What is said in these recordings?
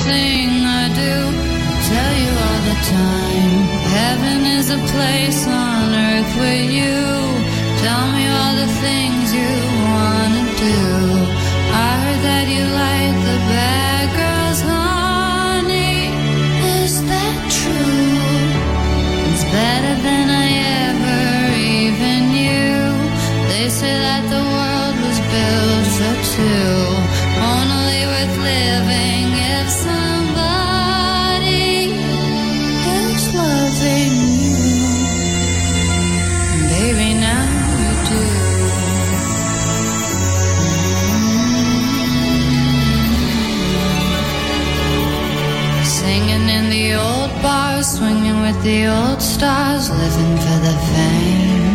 everything I do. Tell you all the time, heaven is a place on earth with you. Tell me all the things you wanna do. I heard that you like the bad girls, honey. Is that true? It's better than I ever even knew. They say that the world was built for two. Only worth living if somebody is loving you. Baby, now you do. Singing in the old bars, swinging with the old stars, living for the fame.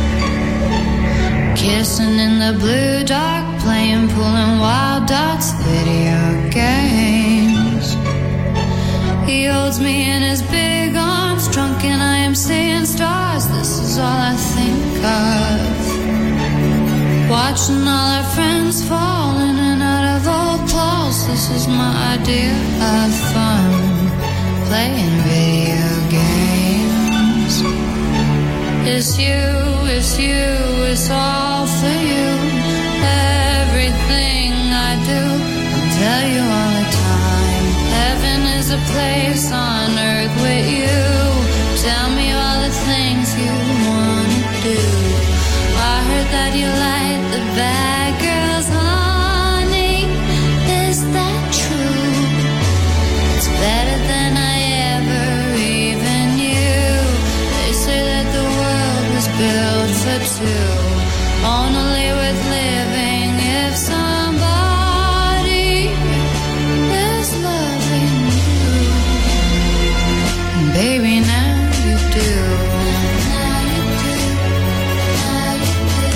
Kissing in the blue dark, playing pool and wild dogs, video games. He holds me in his big arms, drunk and I am seeing stars. This is all I think of. Watching all our friends fall in and out of old clothes. This is my idea of fun, playing video games. It's you, it's you, it's all for you. Everything I do, I'll tell you all the time. Heaven is a place on earth with you. Tell me all the things you wanna do. I heard that you like the bad girls, honey. Is that true? It's better than I ever even knew. They say that the world was built for two. Only worth living if somebody is loving you. And baby, now you do. Now you do. Now you do.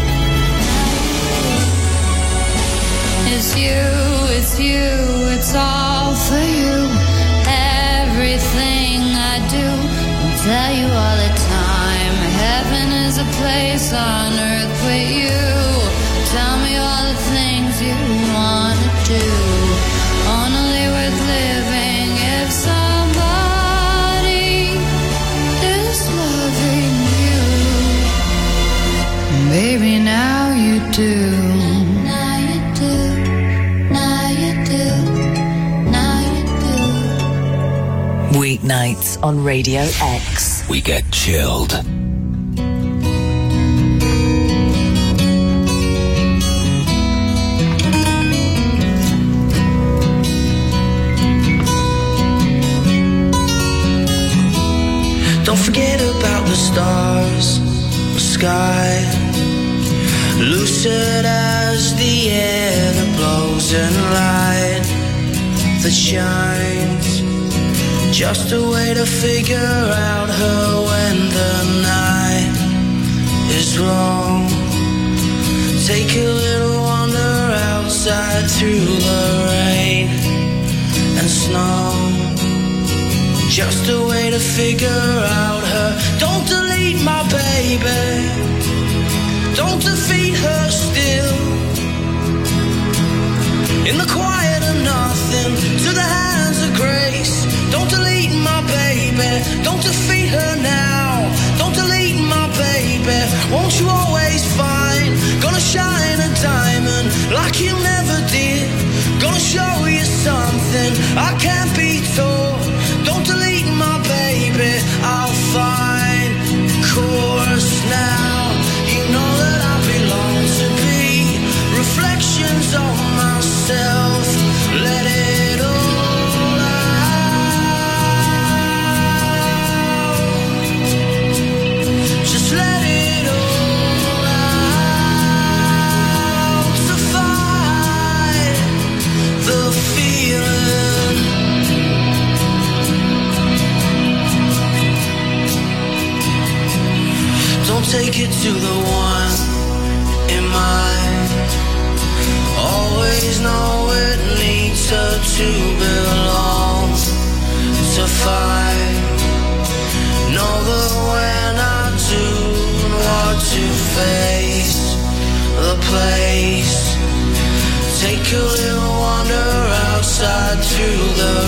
It's you, it's you, it's all for you. Everything I do, I'll tell you all the time. Heaven is a place on earth with you. Tell me all the things you wanna do. Only worth living if somebody is loving you. Baby, now you do. Now you do. Now you do. Now you do. Weeknights on Radio X. We get chilled. Don't forget about the stars, the sky, lucid as the air that blows, and light that shines. Just a way to figure out her when the night is long. Take a little wander outside through the rain and snow. Just a way to figure out her. Don't delete my baby. Don't defeat her still. In the quiet of nothing, to the hands of grace. Don't delete my baby. Don't defeat her now. Don't delete my baby. Won't you always find? Gonna shine a diamond like you never did. Gonna show you something I can't be taught. Don't delete my baby, I'll find course now. You know that I belong to be reflections of myself. Let it all out. Just let it all out. To fight the feeling. Don't take it to the one in mind. Always know it needs her to belong. To find, know that when I do want to face the place, take a little wander outside through the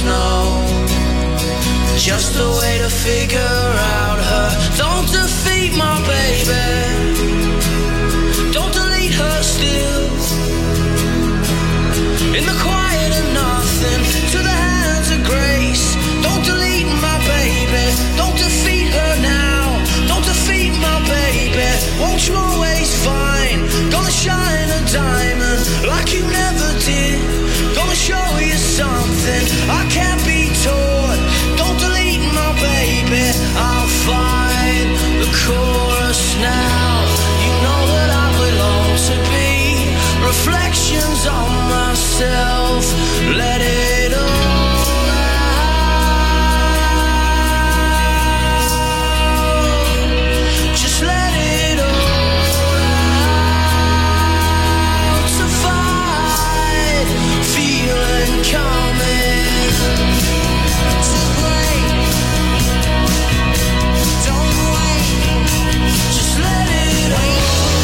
snow. Just a way to figure out her. Don't defeat my baby. Don't delete her still. In the quiet of nothing, to the hands of grace. Don't delete my baby. Don't defeat her now. Don't defeat my baby. Won't you always find? Gonna shine a diamond like you never did. Gonna show you something I can't be taught. Don't delete my baby. I'll find the chorus now. You know that I belong to be reflections on myself. Let it all out. Just let it all out. To fight, feeling coming. To break, don't wait. Just let it all.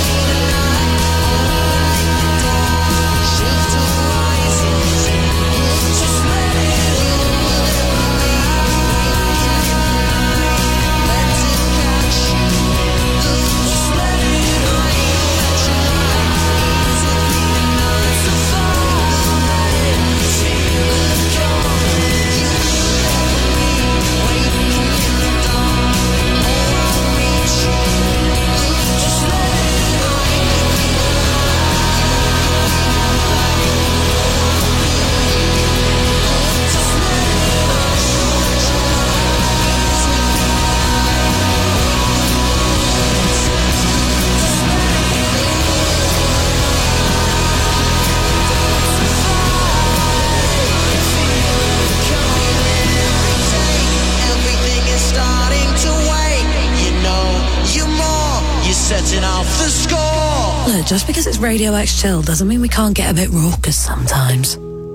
Setting off the score. Look, just because it's Radio X Chill doesn't mean we can't get a bit raucous sometimes.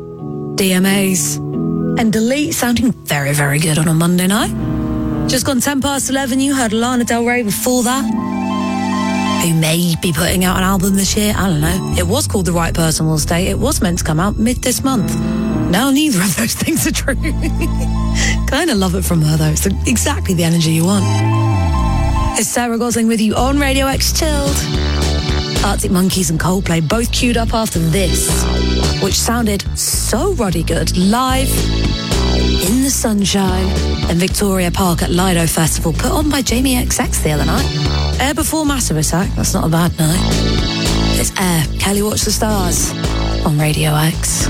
DMAs and Delete sounding very, very good on a Monday night. Just gone 11:10, you heard Lana Del Rey before that, who may be putting out an album this year, I don't know. It was called The Right Person Will Stay. It was meant to come out mid this month. Now neither of those things are true. Kind of love it from her though. It's exactly the energy you want. It's Sarah Gosling with you on Radio X Chilled. Arctic Monkeys and Coldplay both queued up after this, which sounded so ruddy good live in the sunshine in Victoria Park at Lido Festival, put on by Jamie XX the other night. Air before Massive Attack, that's not a bad night. It's Air, Kelly Watch the Stars on Radio X.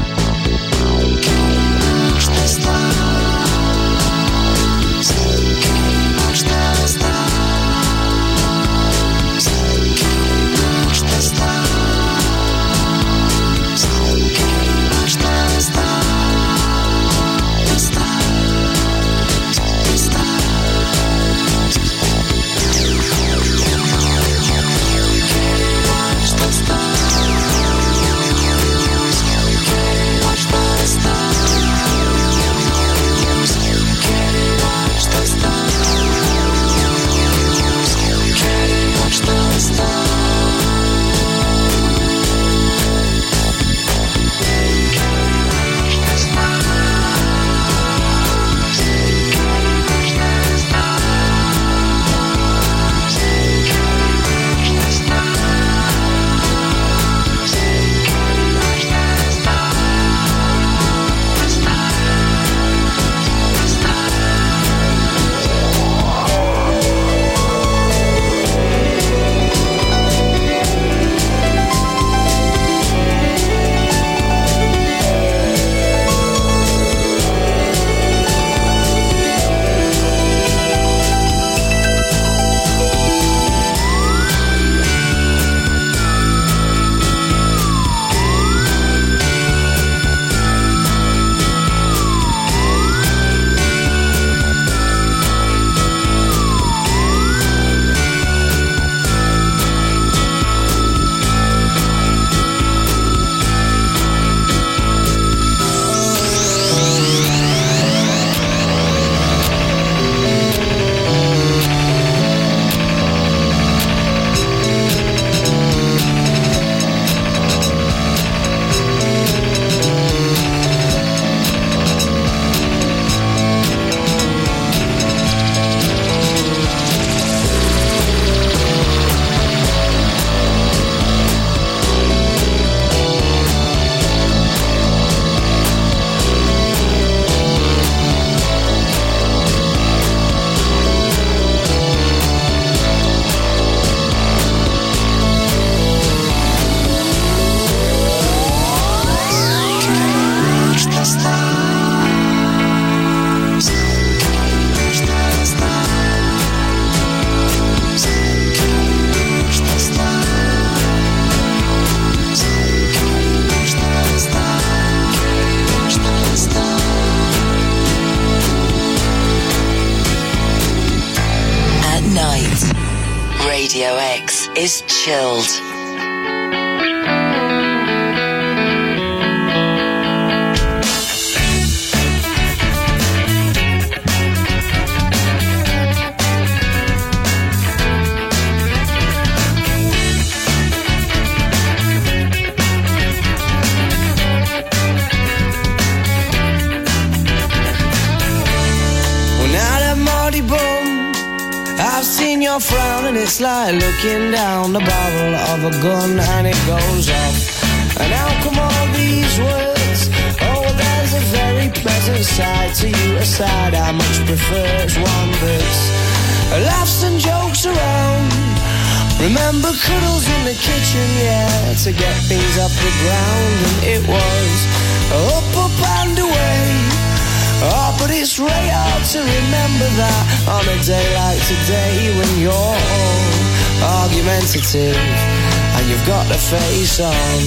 Watch Radio X is chilled. I've seen your frown and it's like looking down the barrel of a gun and it goes off. And how come all these words? Oh, there's a very pleasant side to you, a side I much prefer. It's one that's laughs and jokes around. Remember cuddles in the kitchen, yeah, to get things off the ground. And it was up and away. Oh, but it's really hard to remember that on a day like today when you're all argumentative and you've got the face on.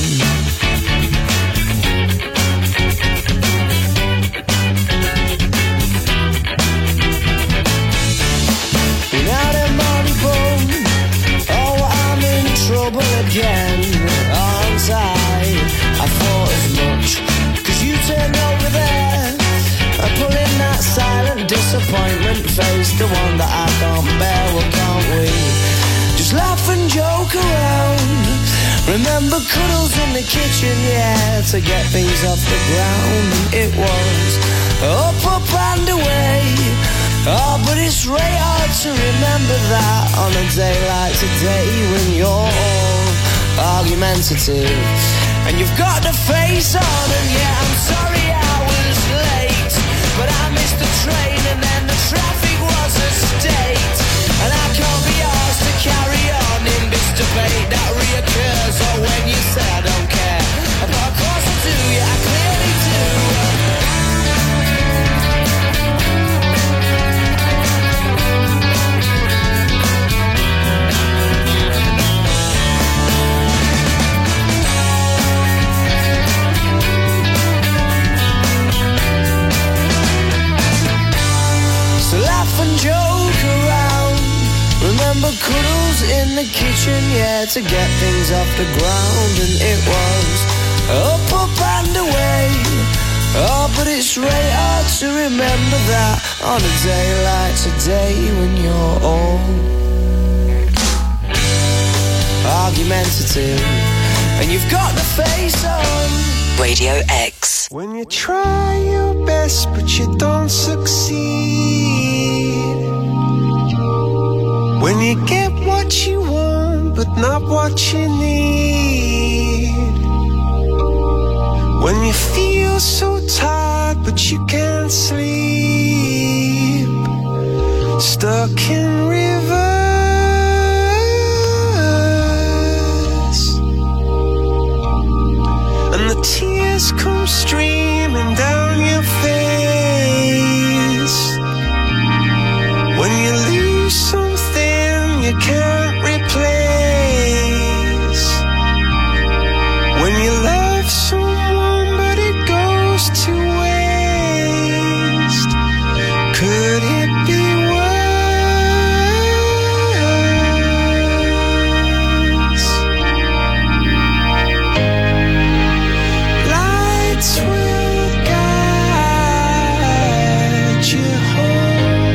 Now the money boom, oh, I'm in trouble again, aren't I thought as much, 'cause you turned over there. I pull in that silent disappointment face, the one that I can't bear. Well, can't we just laugh and joke around? Remember cuddles in the kitchen, yeah, to get things off the ground. And it was up and away. Oh, but it's really hard to remember that on a day like today when you're all argumentative and you've got the face on. And yeah, I'm sorry I was late, but I missed the train and then the traffic was a state. And I can't be asked to carry on in this debate that reoccurs. Or when you say I don't care, but of course I do, yeah, I clearly do. Laugh and joke around. Remember cuddles in the kitchen, yeah, to get things off the ground. And it was up and away. Oh, but it's really hard to remember that on a day like today when you're all argumentative and you've got the face on. Radio X. When you try your best but you don't succeed, when you get what you want but not what you need, when you feel so tired but you can't sleep, stuck in reverse, and the tears come streaming down your face. When you lose something you can't replace, when you love someone but it goes to waste, could it be worse? Lights will guide you home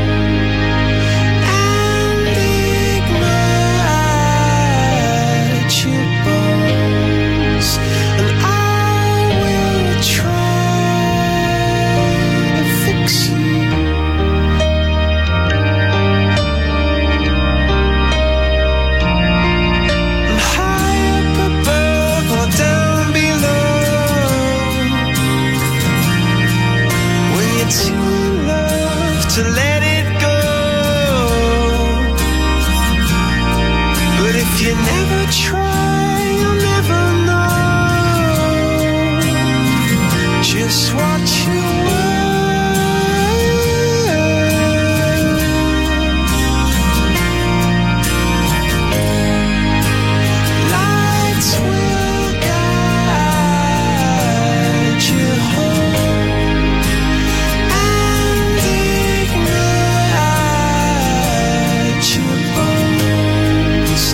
and ignite your bones, and I will try to fix you. And high up above or down below, when you're too in love to let it go. But if you never try, you'll never know just what you were. Lights will guide you home and ignite your bones,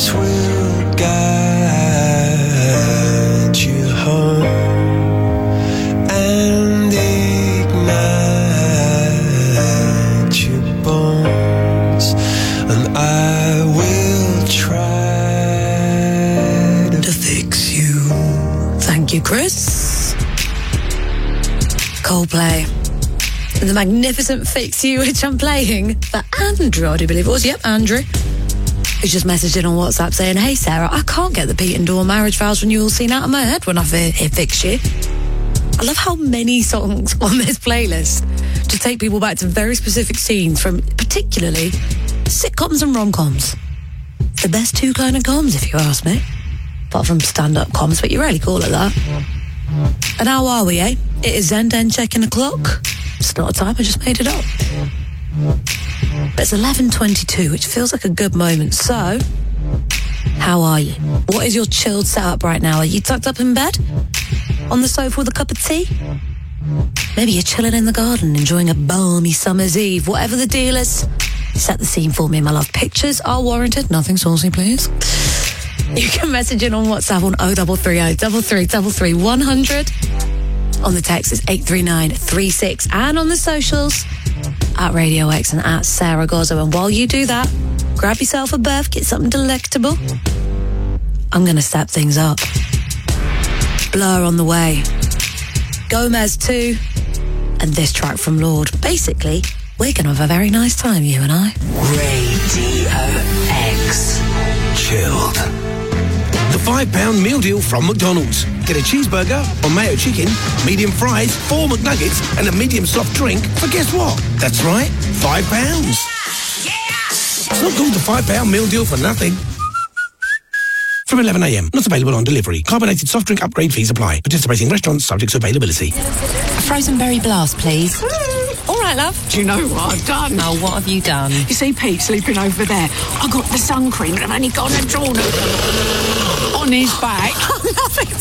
voice will guide you home and ignite your bones, and I will try to fix you. Thank you, Chris. Coldplay. The magnificent Fix You, which I'm playing for Andrew, I do believe it was. Yep, Andrew. He's just messaged in on WhatsApp saying, hey, Sarah, I can't get the Pete and Dawn marriage vows renewal scene out of my head when I hear Fix You. I love how many songs on this playlist just take people back to very specific scenes from particularly sitcoms and rom-coms. The best two kind of coms, if you ask me. Apart from stand-up coms, but you rarely call it that. And how are we, eh? It is Zen checking the clock. It's not a time, I just made it up. But it's 11:22, which feels like a good moment. So, how are you? What is your chilled setup right now? Are you tucked up in bed? On the sofa with a cup of tea? Maybe you're chilling in the garden, enjoying a balmy summer's eve. Whatever the deal is, set the scene for me, my love. Pictures are warranted. Nothing saucy, please. You can message in on WhatsApp on 0330 3333 100. On the text, it's 83936. And on the socials, at Radio X and at Sarah Gozzo. And while you do that, grab yourself a berth, get something delectable. I'm going to step things up. Blur on the way. Gomez 2. And this track from Lord. Basically, we're going to have a very nice time, you and I. Radio X. Chilled. The £5 meal deal from McDonald's. Get a cheeseburger or mayo chicken, medium fries, 4 McNuggets, and a medium soft drink for guess what? That's right, £5. Yeah! It's not called the £5 meal deal for nothing. From 11 a.m. Not available on delivery. Carbonated soft drink upgrade fees apply. Participating restaurants subject to availability. A frozen berry blast, please. All right, love. Do you know what I've done? Oh, what have you done? You see Pete sleeping over there? I got the sun cream and I've only gone and drawn it on his back. I love it.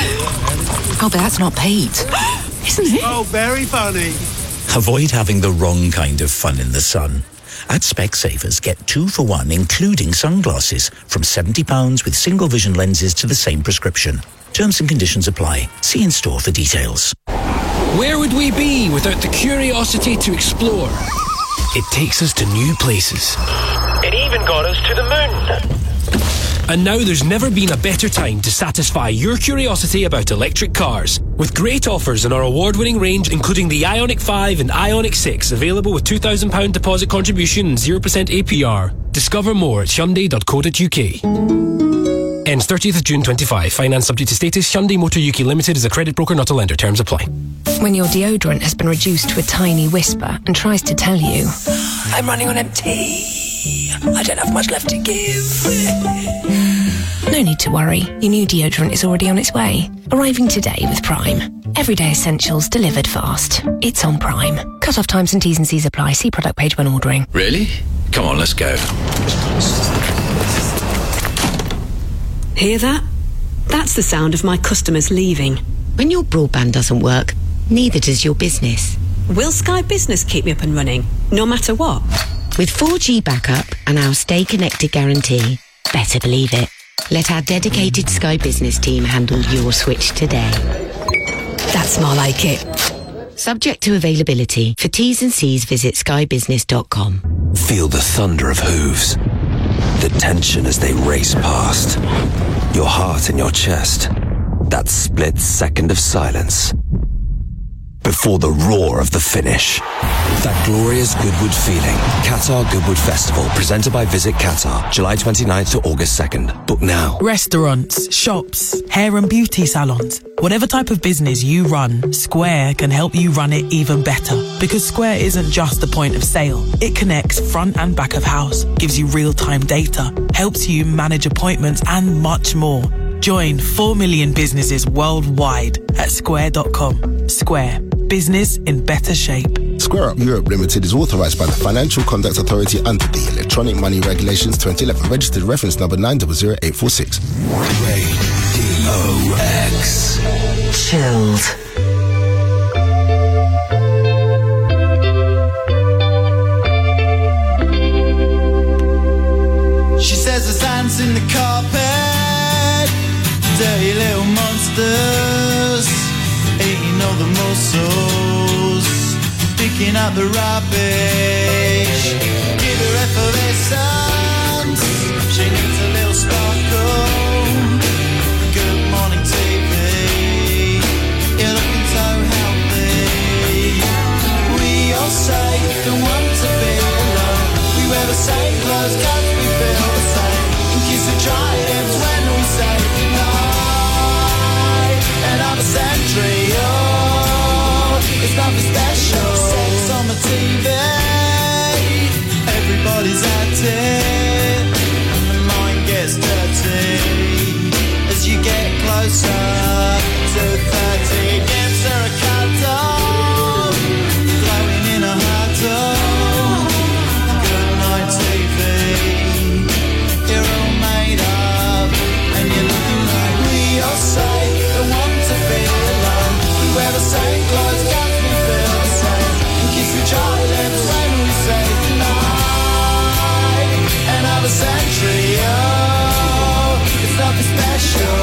Oh, but that's not Pete. Isn't it? Oh, very funny. Avoid having the wrong kind of fun in the sun. At Specsavers, get 2 for 1, including sunglasses, from £70 with single vision lenses to the same prescription. Terms and conditions apply. See in store for details. Where would we be without the curiosity to explore? It takes us to new places. It even got us to the moon. And now there's never been a better time to satisfy your curiosity about electric cars. With great offers in our award-winning range, including the Ioniq 5 and Ioniq 6, available with £2,000 deposit contribution and 0% APR. Discover more at Hyundai.co.uk. Ends 30th of June 25. Finance subject to status. Hyundai Motor UK Limited is a credit broker, not a lender. Terms apply. When your deodorant has been reduced to a tiny whisper and tries to tell you, I'm running on empty. I don't have much left to give. no need to worry. Your new deodorant is already on its way. Arriving today with Prime. Everyday essentials delivered fast. It's on Prime. Cut-off times and T's and C's apply. See product page when ordering. Really? Come on, let's go. Hear that? That's the sound of my customers leaving. When your broadband doesn't work, neither does your business. Will Sky Business keep me up and running, no matter what? With 4G backup and our Stay Connected guarantee, better believe it. Let our dedicated Sky Business team handle your switch today. That's more like it. Subject to availability. For T's and C's, visit skybusiness.com. Feel the thunder of hooves. The tension as they race past. Your heart in your chest. That split second of silence. Before the roar of the finish. That glorious Goodwood feeling. Qatar Goodwood Festival, presented by Visit Qatar, July 29th to August 2nd. Book now. Restaurants, shops, hair and beauty salons. Whatever type of business you run, Square can help you run it even better. Because Square isn't just the point of sale. It connects front and back of house, gives you real-time data, helps you manage appointments and much more. Join 4 million businesses worldwide at square.com. Square. Business in better shape. Square Up Europe Limited is authorised by the Financial Conduct Authority under the Electronic Money Regulations 2011. Registered reference number 900846. Radio X. Chilled. She said says there's ants in the carpet, dirty little monsters, eating all the mussels, picking up the rubbish. Give her effervescence, she needs a little sparkle. Good morning TV, you're looking so healthy. We all say don't want to be alone. We wear the same clothes 'cause we feel the same, and kiss the dry lips when we say goodnight. Another century, oh, it's nothing special. Sex on the TV, everybody's at it, and the mind gets dirty as you get closer to 30. Gives her a cuddle, glowing in a huddle. Good night TV, you're all made up, and you're looking like we all say don't want to be alone. We wear the same clothes 'cause we feel the same, and kiss each other lips when we say goodnight. Another century, oh, it's nothing special.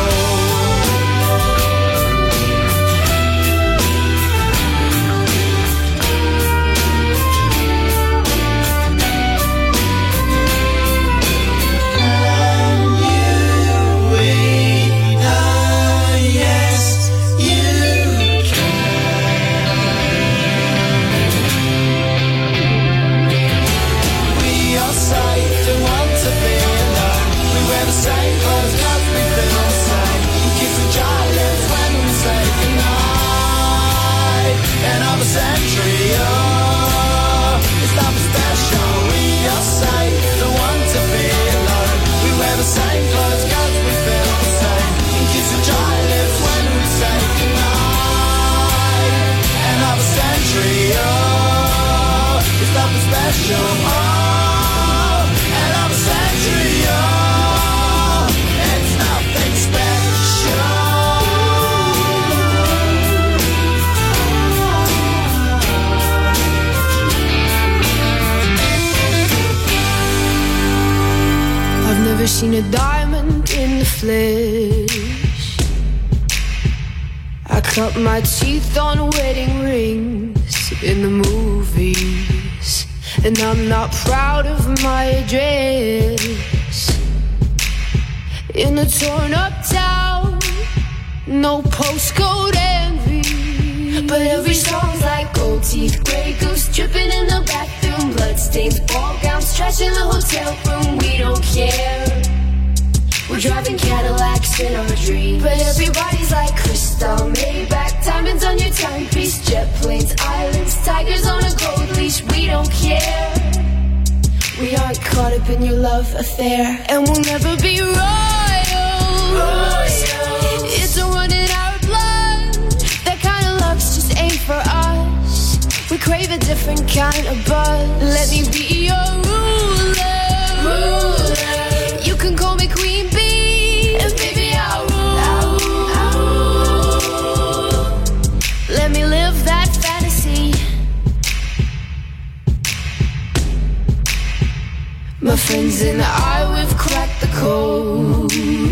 Century, oh, it's nothing special. We all say don't want to be alone. We wear the same clothes 'cause we feel the same, and kiss the dry lips when we say goodnight. Another century, oh, it's nothing special. Oh, another century, oh, it's nothing special. Never seen a diamond in the flesh. I cut my teeth on wedding rings in the movies, and I'm not proud of my address. In a torn up town, no postcode envy, but every song's like gold teeth, grey goose dripping in the bathroom, bloodstains, ball gowns, trash in the hotel room. We don't care. We're driving Cadillacs in our dreams, but everybody's like crystal, Maybach, diamonds on your timepiece, jet planes, islands, tigers on a gold leash. We don't care. We aren't caught up in your love affair, and we'll never be royals. It's a run in our blood. That kind of love's just ain't for us. We crave a different kind of buzz. Let me be your ruler. You can call me Queen Bee, and baby I'll rule. Let me live that fantasy. My friends and I, we've cracked the code.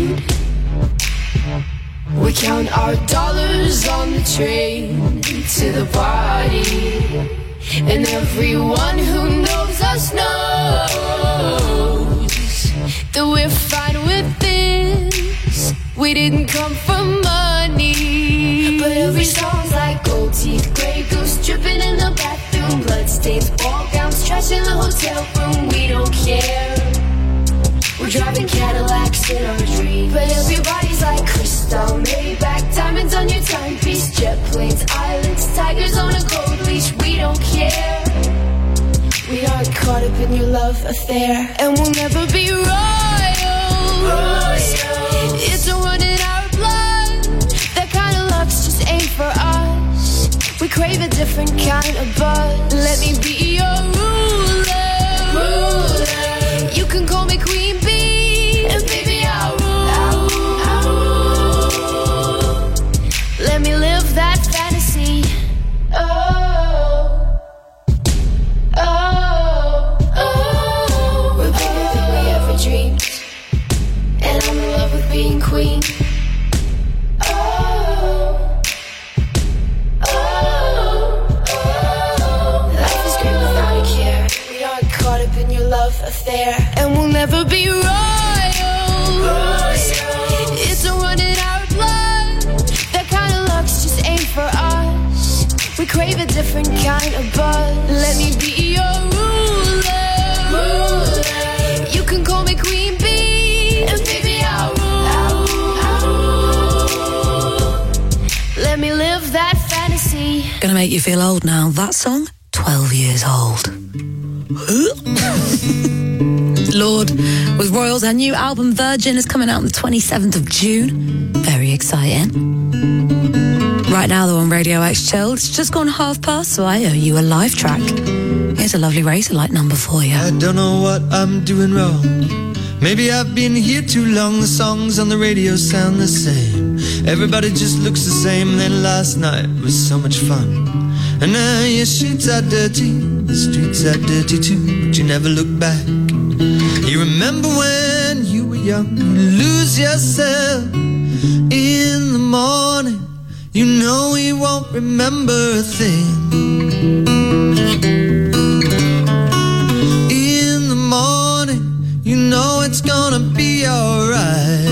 We count our dollars on the train to the party, and everyone who knows us knows that we're fine with this. We didn't come for money, but every song's like gold teeth, grey goose dripping in the bathroom, bloodstains, ball gowns, trash in the hotel room. We don't care. We're driving Cadillacs in our dreams, but everybody's like crystal, Maybach, diamonds on your timepiece, jet planes, islands, tigers on a gold leash. We don't care. We aren't caught up in your love affair, and we'll never be royals. It's a run in our blood. That kind of love's just ain't for us. We crave a different kind of buzz. Let me be your ruler. You can call me Queen Bee, and baby I'll rule. Let me live that fantasy. We're bigger than we ever dreamed. queen. Life is great without a care. We aren't caught up in your love affair, and we'll never be royals. It's a run in our blood. That kind of luck's just ain't for us. We crave a different kind of buzz. Let me be your ruler. You can call me Queen Bee, and baby I'll rule. Let me live that fantasy. Gonna make you feel old now. That song, 12 years old. Lord with Royals. Our new album Virgin is coming out on the 27th of June. Very exciting. Right now though on Radio X Chilled, it's just gone past, so I owe you a live track. Here's a lovely Razorlight number for you. I don't know what I'm doing wrong. Maybe I've been here too long. The songs on the radio sound the same. Everybody just looks the same. Then last night was so much fun. And now your sheets are dirty, the streets are dirty too, but you never look back. You remember when you were young, you lose yourself in the morning. You know you won't remember a thing. In the morning, you know it's gonna be alright.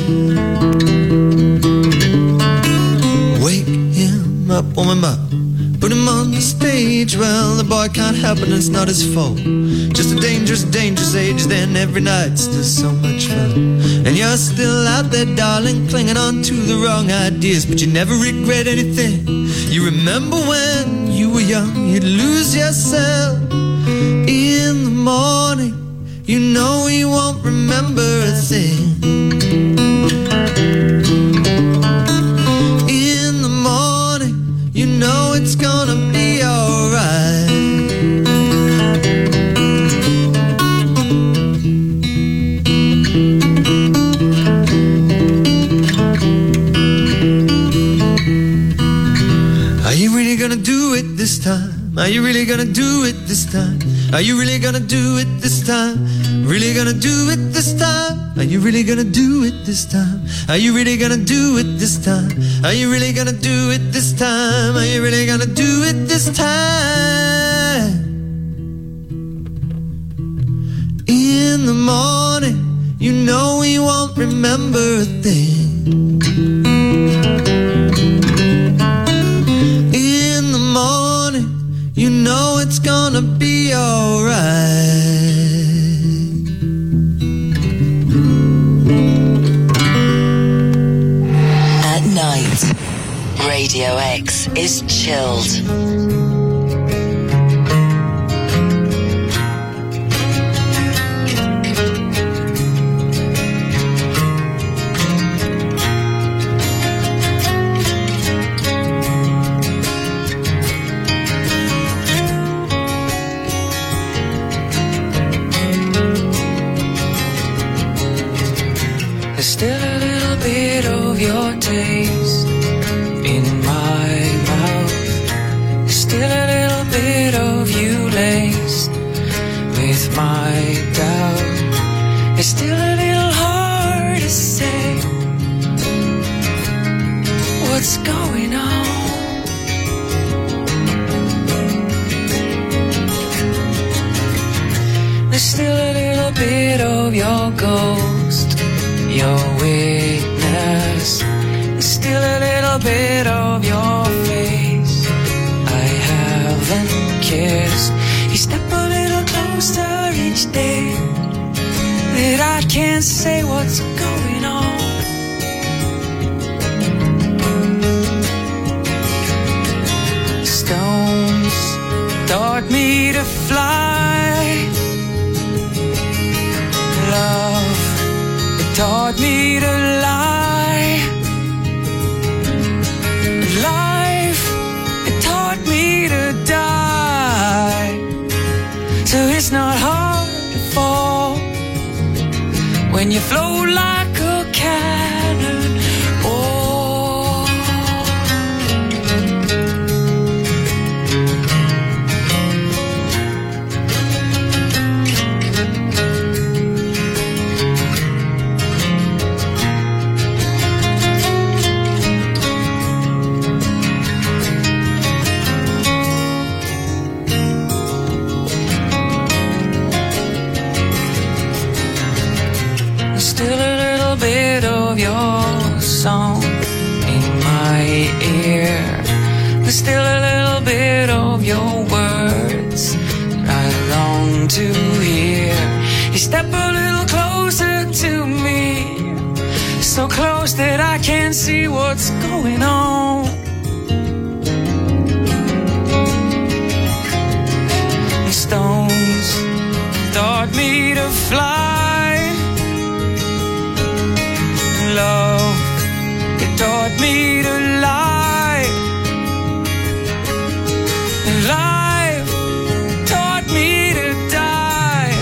Wake him up, warm him up, put him on the stage. Well, the boy can't help it and it's not his fault. Just a dangerous, dangerous age. Then every night's still so much fun. And you're still out there, darling, clinging on to the wrong ideas, but you never regret anything. You remember when you were young, you'd lose yourself in the morning. You know you won't remember a thing. In the morning, you know it's gonna be alright. Are you really gonna do it this time? Are you really gonna do it this time? Are you really gonna do it this time? Really gonna do it this time? Are you really gonna do it this time? Are you really gonna do it this time? Are you really gonna do it this time? Are you really gonna do it this time? In the morning, you know we won't remember a thing. In the morning, you know it's gonna be alright. At night, Radio X is chilled. Still a little bit of your taste in my mouth. Still a little bit of you laced with my doubt. It's still a little hard to say what's going on. There's still a little bit of your ghost, your witness, and still a little bit of your face I haven't kissed. You step a little closer each day, that I can't say what's going on. Stones taught me to fly. Love taught me to lie. Life, it taught me to die. So it's not hard to fall when you float like a cannon. Oh, still a little bit of your song in my ear. There's still a little bit of your words that I long to hear. You step a little closer to me, so close that I can't see what's going on. Stones taught me to fly. Love, it taught me to lie. Life taught me to die.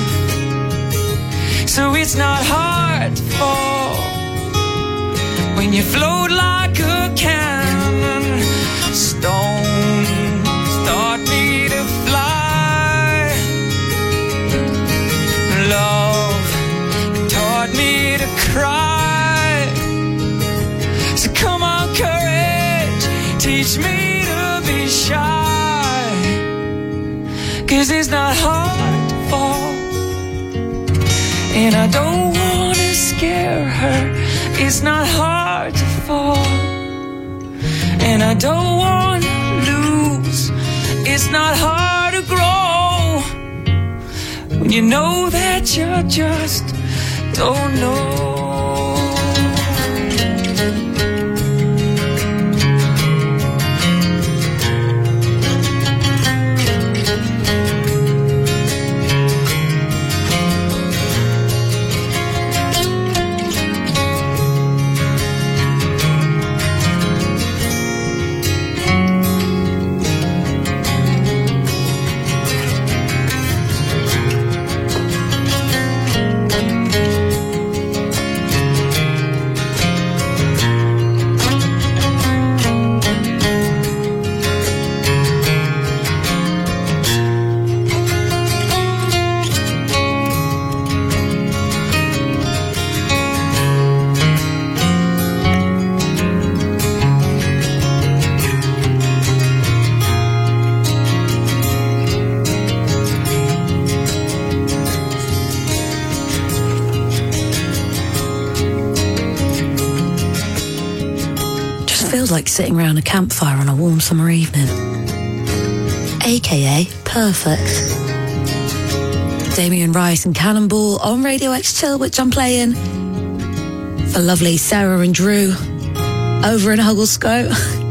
So it's not hard to fall when you float like a cannon. Stones taught me to fly. Love taught me to cry. So come on, courage, teach me to be shy. 'Cause it's not hard to fall, and I don't wanna scare her. It's not hard to fall, and I don't wanna lose. It's not hard to grow when you know that you just don't know. Like sitting around a campfire on a warm summer evening. AKA perfect. Damien Rice and Cannonball on Radio X Chill, which I'm playing for lovely Sarah and Drew over in Hugglescote,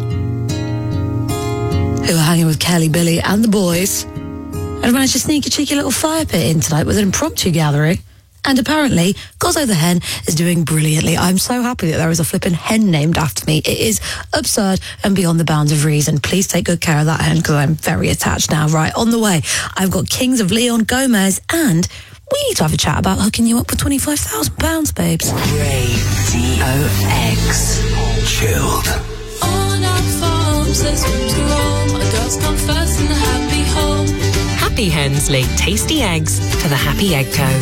who are hanging with Kelly, Billy and the boys. And I managed to sneak a cheeky little fire pit in tonight with an impromptu gathering. And apparently, Gozzo the hen is doing brilliantly. I'm so happy that there is a flippin' hen named after me. It is absurd and beyond the bounds of reason. Please take good care of that hen, because I'm very attached now. Right, on the way, I've got Kings of Leon Gomez, and we need to have a chat about hooking you up with £25,000, babes. Radio X. Chilled. On our farms, there's room to roam. Our girls come first in the happy home. Happy hens lay tasty eggs for the Happy Egg Co.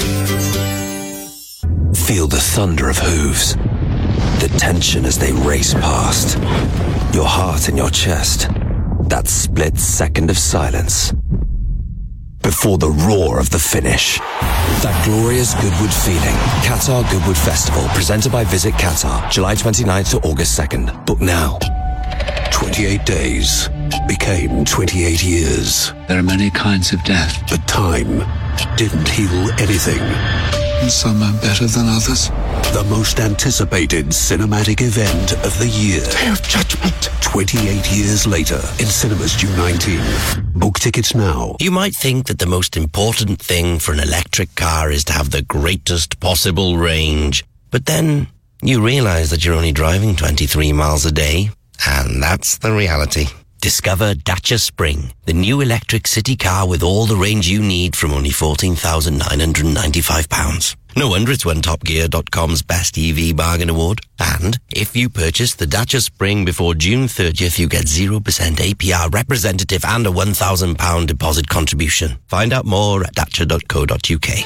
Feel the thunder of hooves, the tension as they race past, your heart in your chest, that split second of silence before the roar of the finish. That glorious Goodwood feeling. Qatar Goodwood Festival, presented by Visit Qatar, July 29th to August 2nd. Book now. 28 days became 28 years. There are many kinds of death, but time didn't heal anything. Some are better than others. The most anticipated cinematic event of the year. Day of Judgment. 28 years later, in cinemas June 19. Book tickets now. You might think that the most important thing for an electric car is to have the greatest possible range. But then you realize that you're only driving 23 miles a day. And that's the reality. Discover Dacia Spring, the new electric city car with all the range you need from only £14,995. No wonder it's won TopGear.com's Best EV Bargain Award. And if you purchase the Dacia Spring before June 30th, you get 0% APR representative and a £1,000 deposit contribution. Find out more at dacia.co.uk.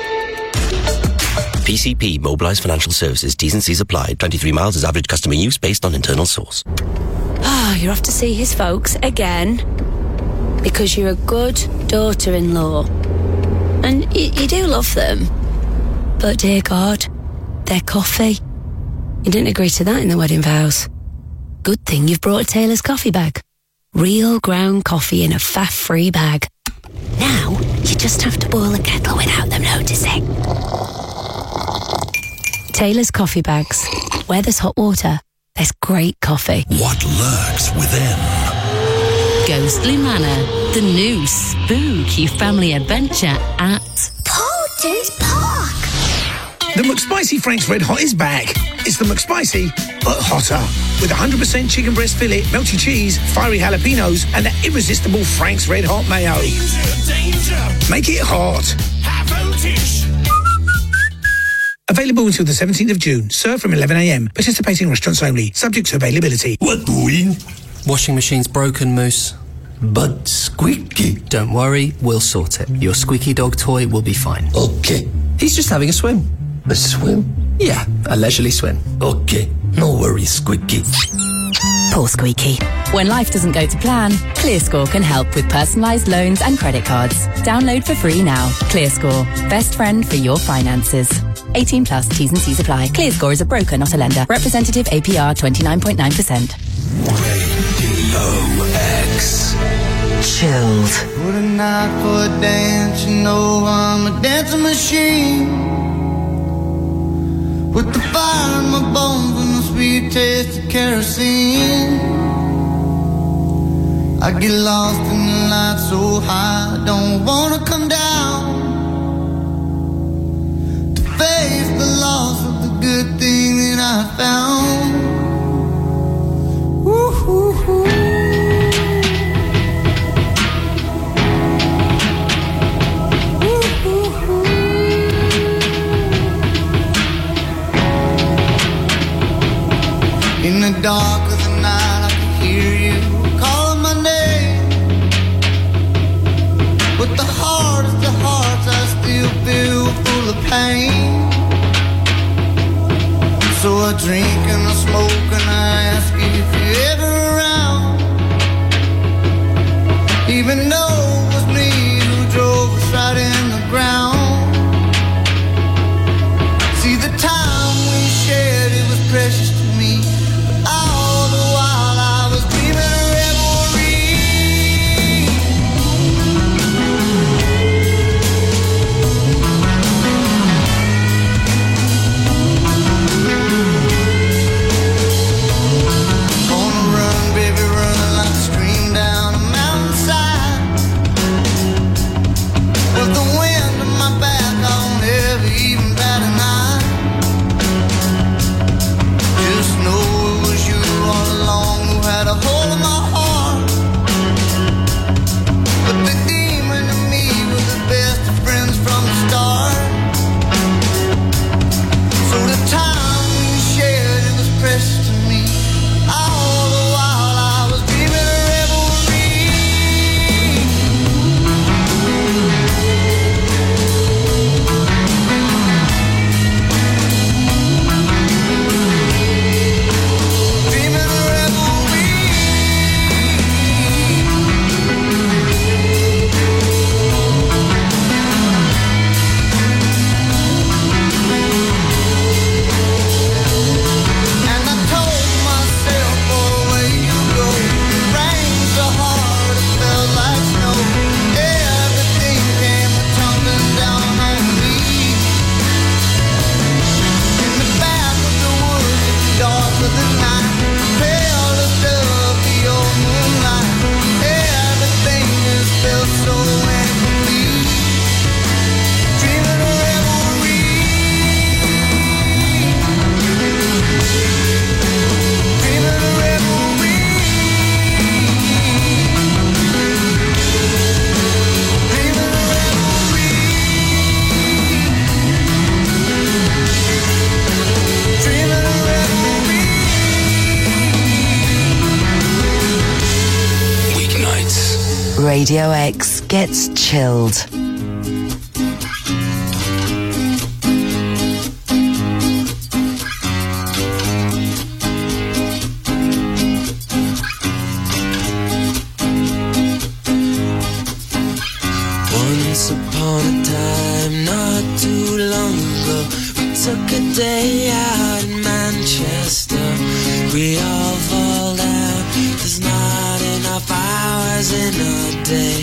PCP, Mobilised Financial Services, T's and C's applied. 23 miles is average customer use based on internal source. You're off to see his folks again because you're a good daughter-in-law. And you do love them. But dear God, their coffee. You didn't agree to that in the wedding vows. Good thing you've brought a Taylor's coffee bag. Real ground coffee in a faff-free bag. Now, you just have to boil the kettle without them noticing. Taylor's coffee bags. Where there's hot water, there's great coffee. What lurks within? Ghostly Manor, the new spooky family adventure at Porter's Park. The McSpicy Frank's Red Hot is back. It's the McSpicy, but hotter. With 100% chicken breast fillet, melty cheese, fiery jalapenos, and that irresistible Frank's Red Hot mayo. Danger. Make it hot. High voltage. Available until the 17th of June. Served from 11 a.m. Participating restaurants only. Subject to availability. What doing? Washing machine's broken, Moose. But squeaky. Don't worry, we'll sort it. Your squeaky dog toy will be fine. Okay. He's just having a swim. A swim? Yeah, a leisurely swim. Okay, no worries, Squeaky. Poor Squeaky. When life doesn't go to plan, ClearScore can help with personalised loans and credit cards. Download for free now. ClearScore, best friend for your finances. 18 plus, T's and C's apply. ClearScore is a broker, not a lender. Representative APR 29.9%. Radio X. Chilled. What a night for a dance, you know I'm a dancing machine. With the fire in my bones and the sweet taste of kerosene, I get lost in the light so high, I don't wanna come down to face the loss of the good thing that I found. Woo-hoo-hoo. In the dark of the night I can hear you calling my name. With the hardest of hearts I still feel full of pain. So I drink and I smoke and I ask if you're ever around. Even though it was me who drove us right in the ground. See, the time we shared, it was precious to me. Radio X gets chilled. Once upon a time, not too long ago, we took a day out in Manchester. We all fall down, there's not enough hours in a day.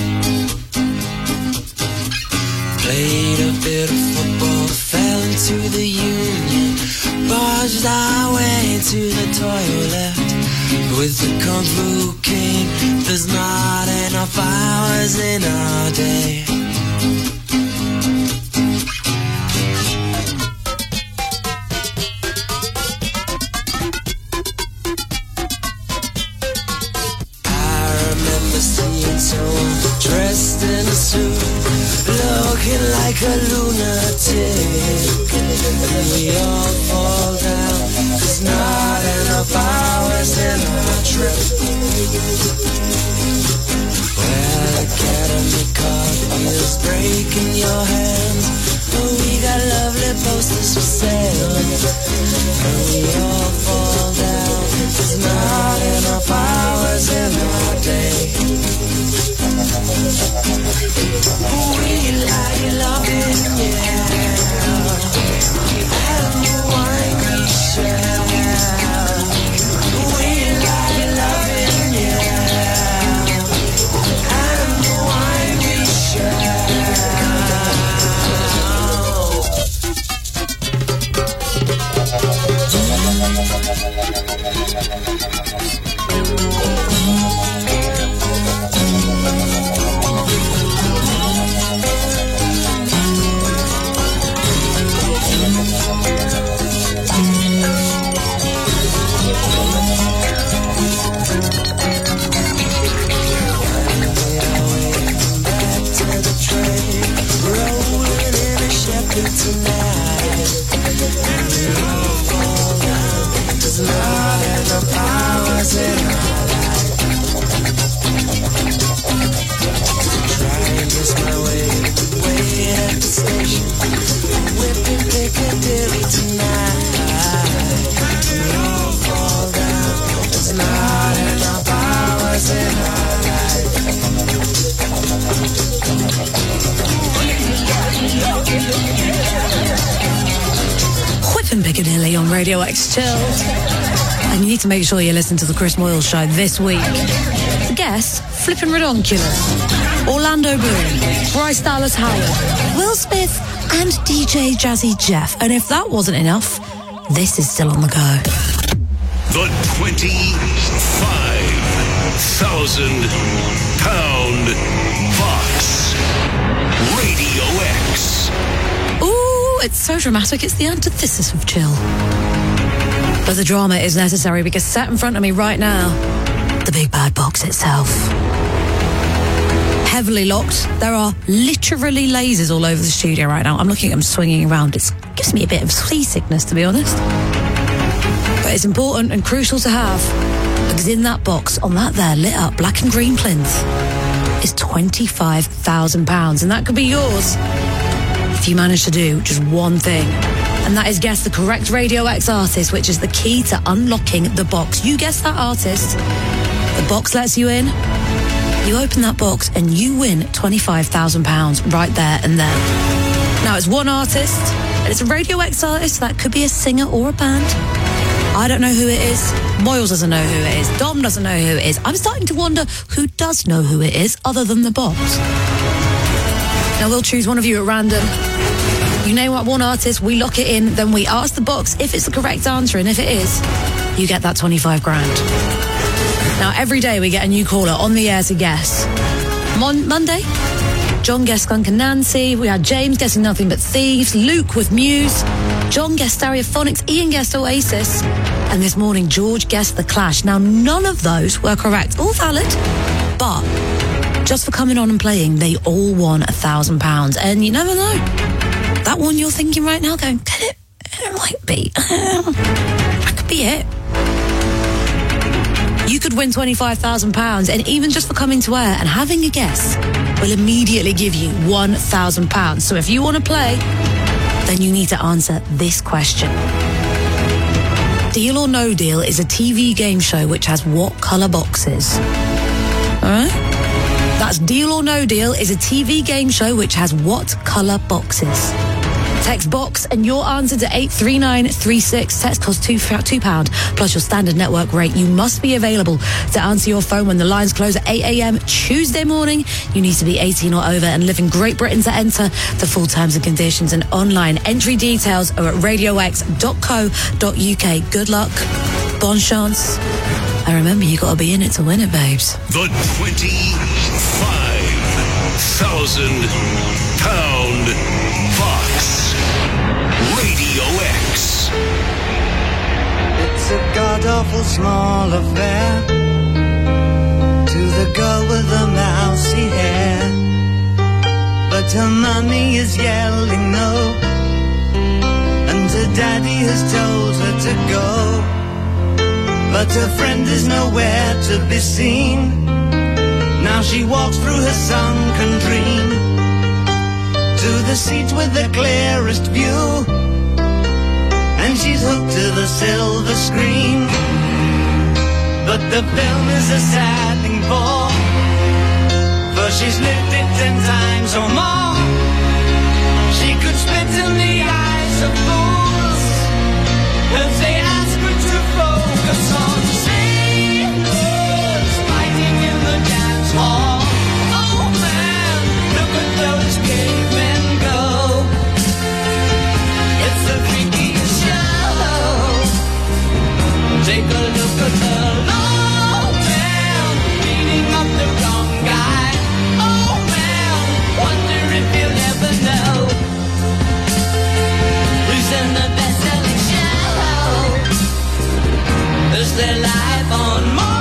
Played a bit of football, fell into the Union, barged our way to the toilet. With the Kung Fu King, there's not enough hours in a day. Dressed in a suit, looking like a lunatic. We all fall down, there's not enough hours in our trip. Well, Academy coffee is breaking your hands, but we got lovely posters for sale. And we all fall down, there's not enough hours in our day. We like loving, yeah, and the wine we share. We like loving, yeah, and the wine we share. Whipping Piccadilly on Radio X Chilled. And you need to make sure you listen to the Chris Moyle Show this week. Guess, Flippin' Redonkulous, Orlando Bloom, Bryce Dallas Howard, Will Smith, and DJ Jazzy Jeff. And if that wasn't enough, this is still on the go. The £25,000 box. Radio X. Ooh, it's so dramatic. It's the antithesis of chill. But the drama is necessary because sat in front of me right now, the big bad box itself. Heavily locked. There are literally lasers all over the studio right now. I'm looking at them swinging around. It gives me a bit of seasickness, to be honest. But it's important and crucial to have, because in that box, on that there lit up black and green plinth, is £25,000. And that could be yours if you manage to do just one thing. And that is guess the correct Radio X artist, which is the key to unlocking the box. You guess that artist, the box lets you in, you open that box and you win £25,000 right there and then. Now it's one artist, and it's a Radio X artist. That could be a singer or a band. I don't know who it is. Moyles doesn't know who it is. Dom doesn't know who it is. I'm starting to wonder who does know who it is other than the box. Now we'll choose one of you at random. You name what one artist, we lock it in, then we ask the box if it's the correct answer, and if it is, you get that 25 grand. Now every day we get a new caller on the air to guess. Monday, John guessed Skunk and Nancy. We had James guessing Nothing But Thieves, Luke with Muse, John guessed Stereophonics, Ian guessed Oasis, and this morning George guessed The Clash. Now none of those were correct, all valid, but just for coming on and playing, they all won £1,000. And you never know, that one you're thinking right now, going, it might be, that could be it. You could win £25,000, and even just for coming to air and having a guess will immediately give you £1,000. So if you want to play, then you need to answer this question. Deal or No Deal is a TV game show which has what colour boxes? Alright? That's Deal or No Deal is a TV game show which has what colour boxes? Text BOX and your answer to 83936. Text costs £2 plus your standard network rate. You must be available to answer your phone when the lines close at 8 a.m. Tuesday morning. You need to be 18 or over and live in Great Britain to enter. The full terms and conditions and online entry details are at radiox.co.uk. Good luck. Bon chance. I remember you got to be in it to win it, babes. The £25,000 box. Radio X. It's a god-awful small affair to the girl with the mousy hair, but her mommy is yelling no, and her daddy has told her to go, but her friend is nowhere to be seen. Now she walks through her sunken dream to the seat with the clearest view, and she's hooked to the silver screen. But the film is a sad thing for she's lived it 10 times or more. She could spit in the eyes of fools if they ask her to focus on sailors fighting in the dance hall. Oh man, look at those cavemen go. It's the freakiest show. Take a look at the low man beating up the wrong guy. Oh man, wonder if you'll ever know who's in the best-selling show. Is their life on Mars?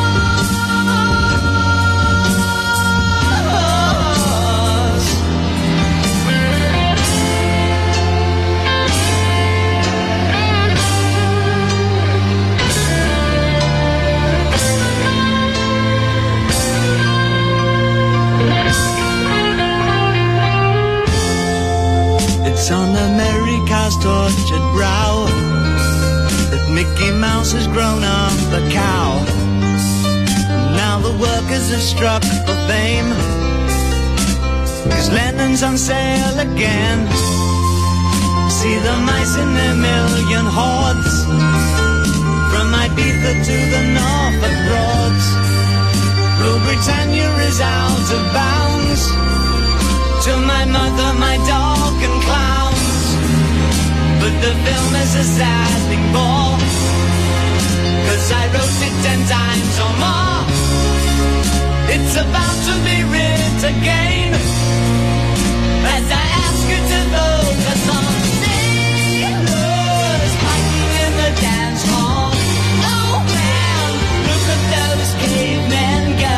It's on America's tortured brow that Mickey Mouse has grown up a cow. Now the workers have struck for fame, 'cause Lennon's on sale again. See the mice in their million hordes, from Ibiza to the Norfolk Broads. Rule Britannia is out of bounds, to my mother, my dog and clowns. But the film is a sad thing for, 'cause I wrote it 10 times or more. It's about to be writ again, as I ask you to focus on sailors fighting in the dance hall. Oh man, look at those cavemen go.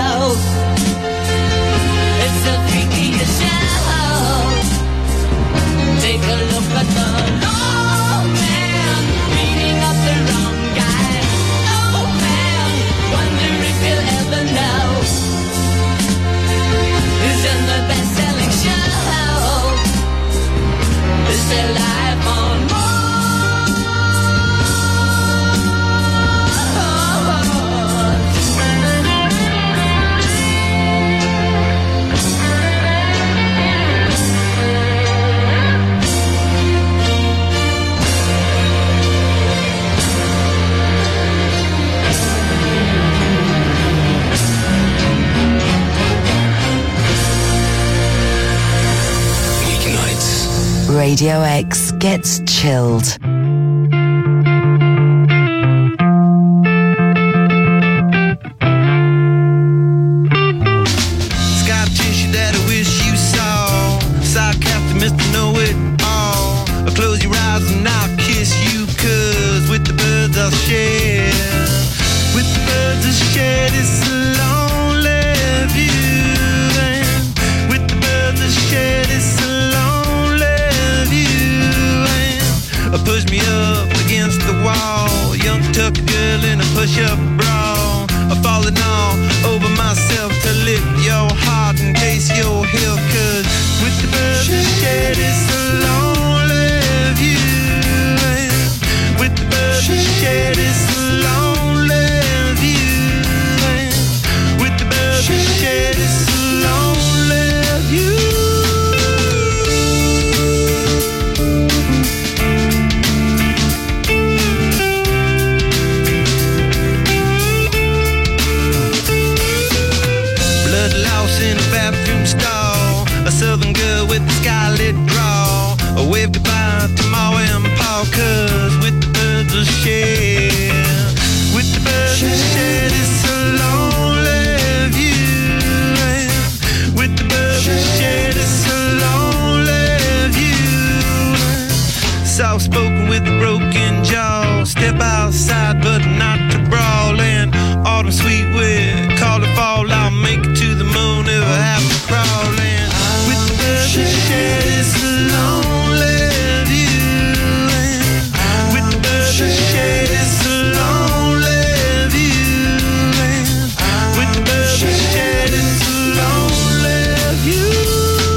It's the freakiest show. Take a look at the low man beating up the wrong guy. Oh man, wonder if you'll ever know who's in the best-selling show. Is their life on Mars? Radio X gets chilled. Scar tissue that I wish you saw. Sarcastic Mr. Know-It-All. Close your eyes and I'll kiss you, 'cause with the birds I'll share. With the birds I'll share this lonely view. And with the birds I'll share this push me up against the wall. Young tuck girl in a push-up bra. I'm falling all over myself to lift your heart in case you're here. 'Cause with the birds I share this lonely view. With the birds I share this lonely view. With the birds I share this lonely view. soft-spoken with a broken jaw. Step outside, but not to brawl. And autumn sweet with call it fall. I'll make it to the moon if I have to crawl. And with the birds that shed, it's a lonely view. And with the birds that shed, it's a lonely view. And with the birds that shed, it's a lonely view.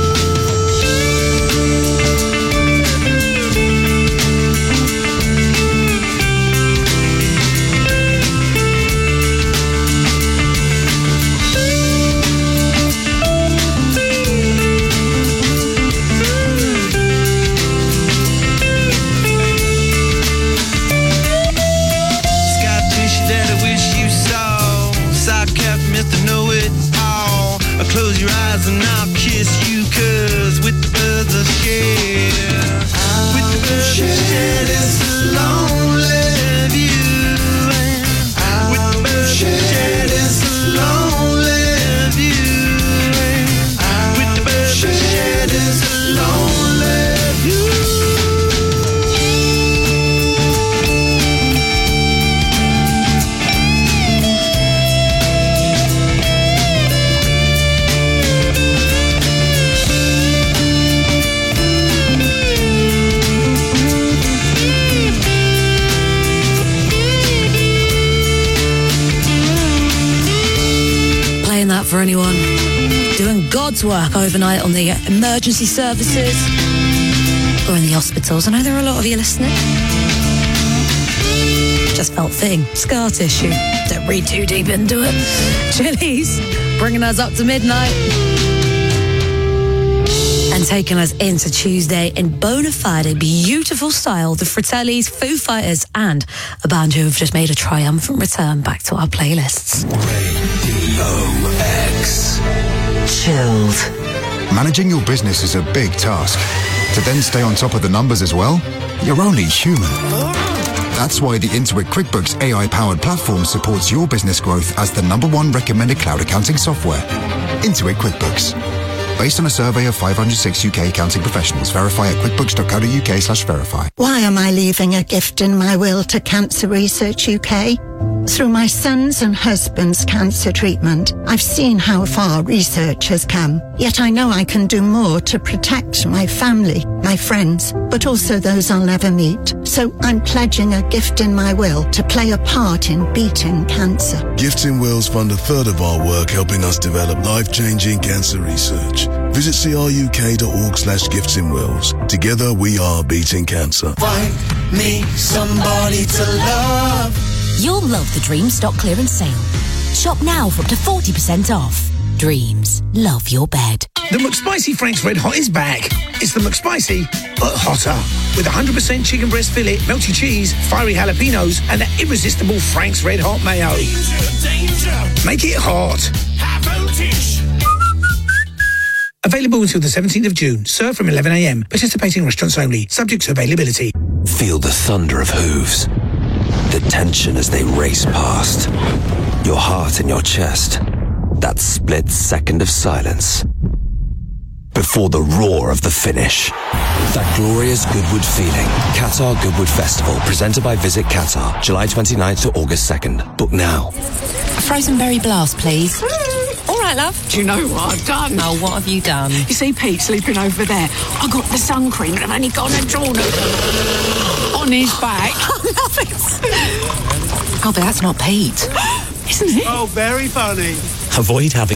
Close your eyes and I'll kiss you, 'cause with the birds of shed, with the birds of shed, it's a lonely view. And with the birds of shed, it's a lonely view. And with the birds of shed, it's a lonely view. That for anyone doing God's work overnight on the emergency services or in the hospitals. I know there are a lot of you listening. Just felt fitting. Scar tissue. Don't read too deep into it. Chili's bringing us up to midnight and taking us into Tuesday in bona fide, beautiful style. The Fratellis, Foo Fighters, and a band who have just made a triumphant return back to our playlists. X. Chilled. Managing your business is a big task. To then stay on top of the numbers as well, you're only human. That's why the Intuit QuickBooks AI-powered platform supports your business growth as the #1 recommended cloud accounting software. Intuit QuickBooks. Based on a survey of 506 UK accounting professionals. Verify at quickbooks.co.uk/verify. Why am I leaving a gift in my will to Cancer Research UK? Through my son's and husband's cancer treatment, I've seen how far research has come. Yet I know I can do more to protect my family, my friends, but also those I'll never meet. So I'm pledging a gift in my will to play a part in beating cancer. Gifts in Wills fund a third of our work helping us develop life-changing cancer research. Visit cruk.org/giftsinwills. Together we are beating cancer. Find me somebody to love. You'll love the Dreams stock clearance sale. Shop now for up to 40% off. Dreams, love your bed. The McSpicy Frank's Red Hot is back. It's the McSpicy, but hotter. With 100% chicken breast fillet, melty cheese, fiery jalapenos, and that irresistible Frank's Red Hot mayo. Danger. Make it hot. High voltage. Available until the 17th of June. Served from 11 a.m. Participating restaurants only. Subject to availability. Feel the thunder of hooves. The tension as they race past. Your heart in your chest. That split second of silence. Before the roar of the finish. That glorious Goodwood feeling. Qatar Goodwood Festival, presented by Visit Qatar. July 29th to August 2nd. Book now. A frozen berry blast, please. All right, love. Do you know what I've done? Oh, what have you done? You see Pete sleeping over there? I got the sun cream and I've only gone and drawn it on his back. I love it. Oh, but that's not Pete. Isn't it? Oh, very funny. Avoid having